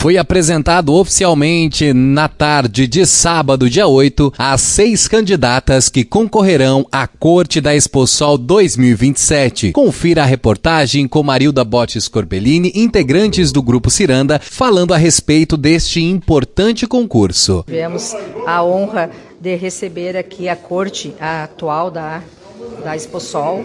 Foi apresentado oficialmente na tarde de sábado, dia 8, as 6 candidatas que concorrerão à Corte da Exposol 2027. Confira a reportagem com Marilda Botes Corbellini, integrantes do Grupo Ciranda, falando a respeito deste importante concurso. Tivemos a honra de receber aqui a Corte atual da Exposol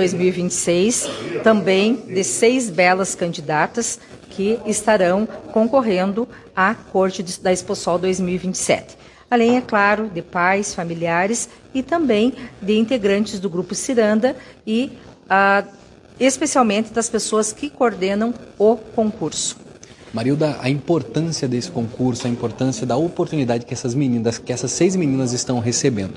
2026, também de 6 belas candidatas que estarão concorrendo à Corte da Exposol 2027. Além, é claro, de pais, familiares e também de integrantes do Grupo Ciranda e especialmente das pessoas que coordenam o concurso. Marilda, a importância desse concurso, a importância da oportunidade que essas 6 meninas estão recebendo.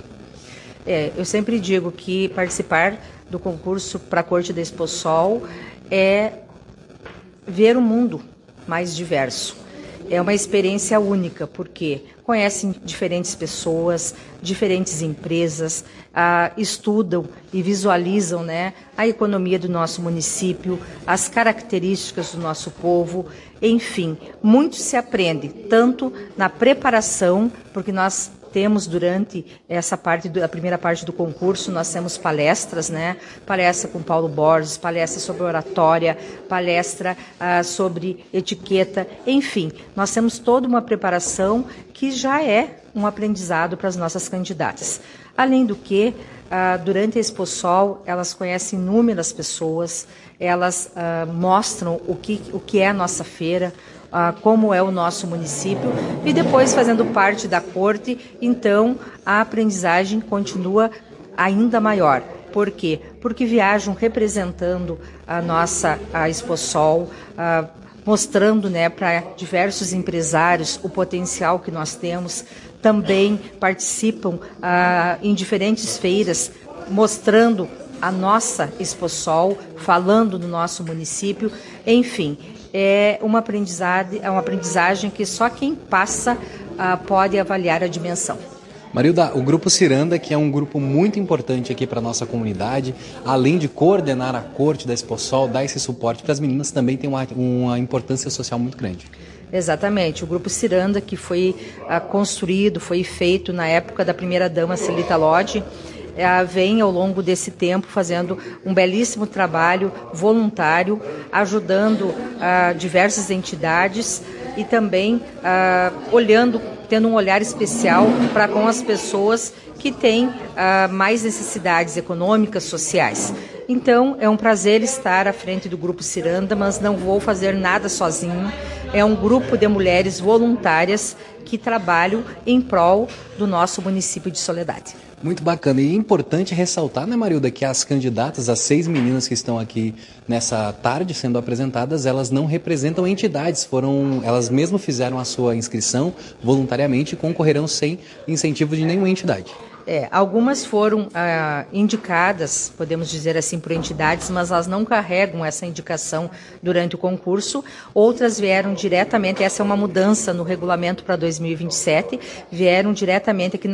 Eu sempre digo que participar do concurso para a Corte da Exposol é ver o mundo mais diverso. É uma experiência única, porque conhecem diferentes pessoas, diferentes empresas, estudam e visualizam, né, a economia do nosso município, as características do nosso povo, enfim, muito se aprende, tanto na preparação, porque nós temos durante essa parte, a primeira parte do concurso, nós temos palestras, né? Palestra com Paulo Borges, palestra sobre oratória, palestra sobre etiqueta, enfim, nós temos toda uma preparação que já é um aprendizado para as nossas candidatas. Além do que, durante a Exposol, elas conhecem inúmeras pessoas, elas mostram o que é a nossa feira, como é o nosso município, e depois, fazendo parte da corte, então a aprendizagem continua ainda maior. Por quê? Porque viajam representando a Exposol, mostrando, né, para diversos empresários o potencial que nós temos. Também participam em diferentes feiras, mostrando a nossa Exposol, falando do nosso município, enfim. É uma aprendizagem que só quem passa pode avaliar a dimensão. Marilda, o Grupo Ciranda, que é um grupo muito importante aqui para a nossa comunidade, além de coordenar a Corte da Exposol, dar esse suporte para as meninas, também tem uma importância social muito grande. Exatamente. O Grupo Ciranda, que foi construído, foi feito na época da primeira-dama Celita Lodge, vem ao longo desse tempo fazendo um belíssimo trabalho voluntário, ajudando diversas entidades e também tendo um olhar especial para com as pessoas que têm mais necessidades econômicas, sociais. Então, é um prazer estar à frente do Grupo Ciranda, mas não vou fazer nada sozinho. É um grupo de mulheres voluntárias que trabalham em prol do nosso município de Soledade. Muito bacana. E é importante ressaltar, né, Marilda, que as candidatas, as 6 meninas que estão aqui nessa tarde sendo apresentadas, elas não representam entidades, elas mesmas fizeram a sua inscrição voluntariamente e concorrerão sem incentivo de nenhuma entidade. Algumas foram indicadas, podemos dizer assim, por entidades, mas elas não carregam essa indicação durante o concurso. Outras vieram diretamente, essa é uma mudança no regulamento para 2027, vieram diretamente aqui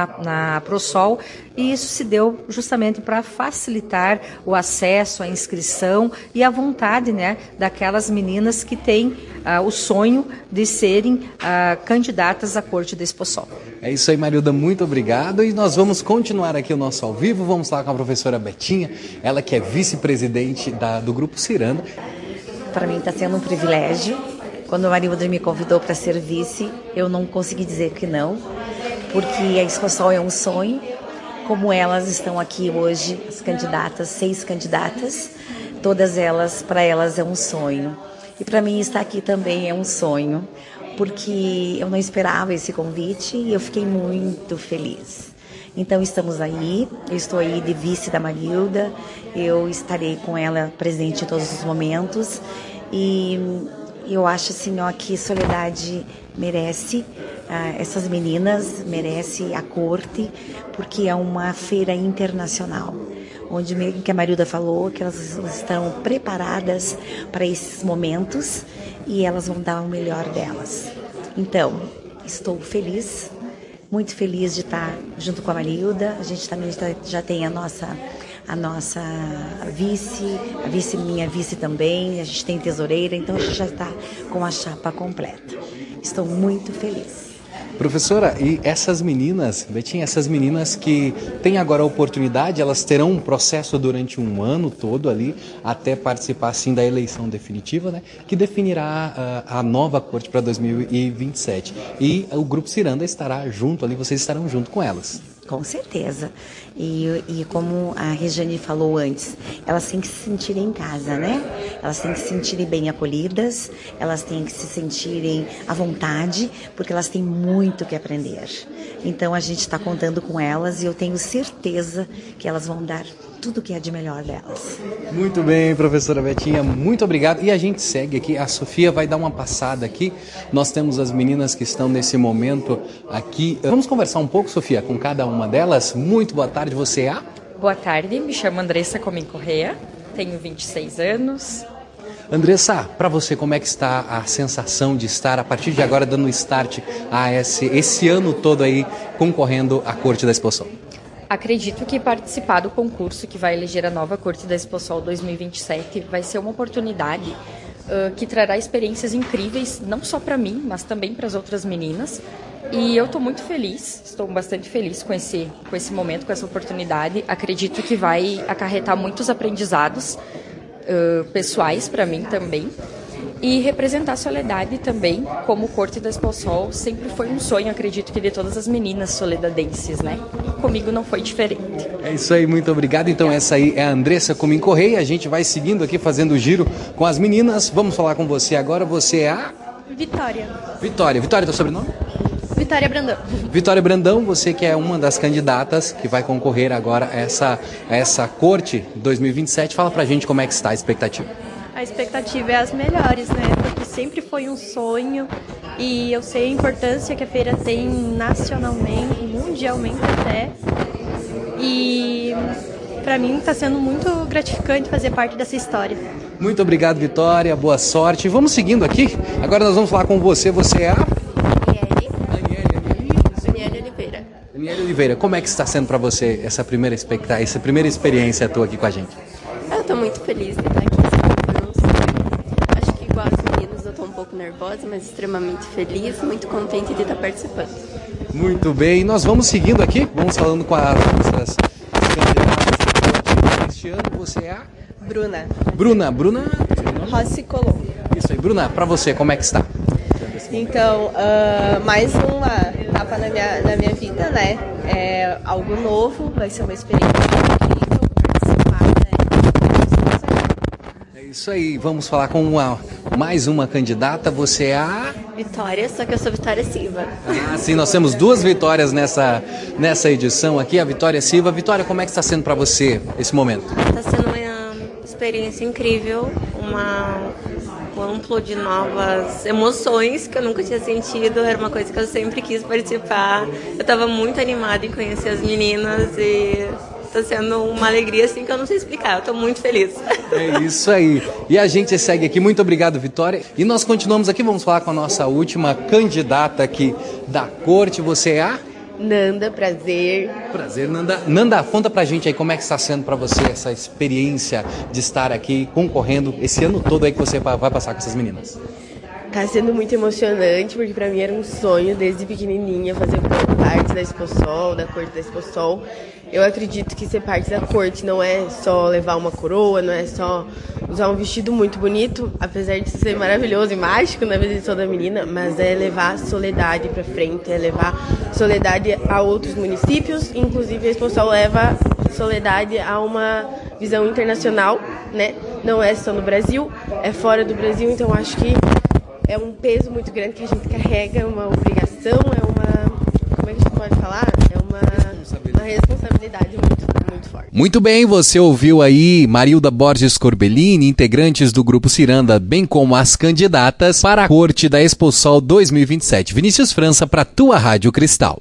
na ProSol, e isso se deu justamente para facilitar o acesso, a inscrição e a vontade, né, daquelas meninas que têm o sonho de serem candidatas à Corte da Exposol. É isso aí, Marilda, muito obrigado. E nós vamos continuar aqui o nosso ao vivo. Vamos lá com a professora Betinha, ela que é vice-presidente do Grupo Ciranda. Para mim está sendo um privilégio. Quando a Marilda me convidou para ser vice, eu não consegui dizer que não, porque a Exposol é um sonho. Como elas estão aqui hoje, as candidatas, 6 candidatas, todas elas, para elas é um sonho. E para mim estar aqui também é um sonho, porque eu não esperava esse convite e eu fiquei muito feliz. Então estamos aí, eu estou aí de vice da Marilda, eu estarei com ela presente em todos os momentos e eu acho assim, que Soledade merece, essas meninas merece a corte, porque é uma feira internacional, onde mesmo que a Marilda falou, que elas estão preparadas para esses momentos e elas vão dar o melhor delas. Então, estou muito feliz de estar junto com a Marilda. A gente também já tem a a nossa vice, minha vice também, a gente tem tesoureira, então a gente já está com a chapa completa. Estou muito feliz. Professora, e essas meninas, Betinha, essas meninas que têm agora a oportunidade, elas terão um processo durante um ano todo ali, até participar assim da eleição definitiva, né? Que definirá a nova corte para 2027. E o Grupo Ciranda estará junto ali, vocês estarão junto com elas. Com certeza. E como a Regiane falou antes, elas têm que se sentirem em casa, né? Elas têm que se sentirem bem acolhidas, elas têm que se sentirem à vontade, porque elas têm muito que aprender. Então a gente está contando com elas e eu tenho certeza que elas vão dar tudo que é de melhor delas. Muito bem, professora Betinha, muito obrigado. E a gente segue aqui, a Sofia vai dar uma passada aqui. Nós temos as meninas que estão nesse momento aqui. Vamos conversar um pouco, Sofia, com cada uma delas. Muito boa tarde, você é? Boa tarde, me chamo Andressa Comim Correia, tenho 26 anos. Andressa, para você, como é que está a sensação de estar, a partir de agora, dando start a esse ano todo aí, concorrendo à Corte da Expo Sol? Acredito que participar do concurso que vai eleger a nova Corte da Expo Sol 2027 vai ser uma oportunidade que trará experiências incríveis, não só para mim, mas também para as outras meninas. E eu estou muito feliz, estou bastante feliz com esse momento, com essa oportunidade. Acredito que vai acarretar muitos aprendizados pessoais para mim também. E representar a Soledade também, como Corte da Expo Sol, sempre foi um sonho, acredito que de todas as meninas soledadenses, né? E comigo não foi diferente. É isso aí, muito obrigado. Então essa aí é a Andressa Comim Correia, a gente vai seguindo aqui, fazendo o giro com as meninas. Vamos falar com você agora, você é a... Vitória. Vitória, teu sobrenome? Vitória Brandão. Vitória Brandão, você que é uma das candidatas que vai concorrer agora a essa Corte 2027, fala pra gente como é que está a expectativa. A expectativa é as melhores, né? Porque sempre foi um sonho e eu sei a importância que a feira tem nacionalmente, mundialmente até. E para mim está sendo muito gratificante fazer parte dessa história. Muito obrigado, Vitória. Boa sorte. Vamos seguindo aqui. Agora nós vamos falar com você. Você é a... Daniele Oliveira. Daniele Oliveira. Como é que está sendo para você essa primeira experiência tua aqui com a gente? Eu estou muito feliz de estar aqui. Acho que igual as meninas eu estou um pouco nervosa, mas extremamente feliz, muito contente de estar participando. Muito bem, nós vamos seguindo aqui, vamos falando com as nossas candidatas deste ano. Você é a... Bruna Rossi Colombo. Isso aí, Bruna, para você, como é que está? Então, mais uma etapa na minha vida, né? É algo novo, vai ser uma experiência incrível participar, né? É isso aí, vamos falar com mais uma candidata, você é a... Vitória, só que eu sou Vitória Silva. Ah, sim, nós temos duas Vitórias nessa edição aqui, a Vitória Silva. Vitória, como é que está sendo para você esse momento? Está sendo uma experiência incrível, um amplo de novas emoções que eu nunca tinha sentido, era uma coisa que eu sempre quis participar. Eu estava muito animada em conhecer as meninas e está sendo uma alegria assim que eu não sei explicar, eu estou muito feliz. É isso aí. E a gente segue aqui, muito obrigado, Vitória. E nós continuamos aqui, vamos falar com a nossa última candidata aqui da corte, você é a... Nanda, prazer. Prazer, Nanda. Nanda, conta pra gente aí como é que está sendo pra você essa experiência de estar aqui concorrendo esse ano todo aí que você vai passar com essas meninas. Tá sendo muito emocionante, porque pra mim era um sonho desde pequenininha fazer parte da Expo Sol, da Corte da Expo Sol. Eu acredito que ser parte da corte não é só levar uma coroa, não é só usar um vestido muito bonito, apesar de ser maravilhoso e mágico na vida de toda menina, mas é levar a Soledade pra frente, é levar Soledade a outros municípios, inclusive a Expo Sol leva Soledade a uma visão internacional, né? Não é só no Brasil, é fora do Brasil, então acho que é um peso muito grande que a gente carrega, é uma obrigação, é uma... Como é que a gente pode falar? É uma responsabilidade muito forte. Muito bem, você ouviu aí Marilda Borges Corbellini, integrantes do Grupo Ciranda, bem como as candidatas para a Corte da Expo Sol 2027. Vinícius França para tua Rádio Cristal.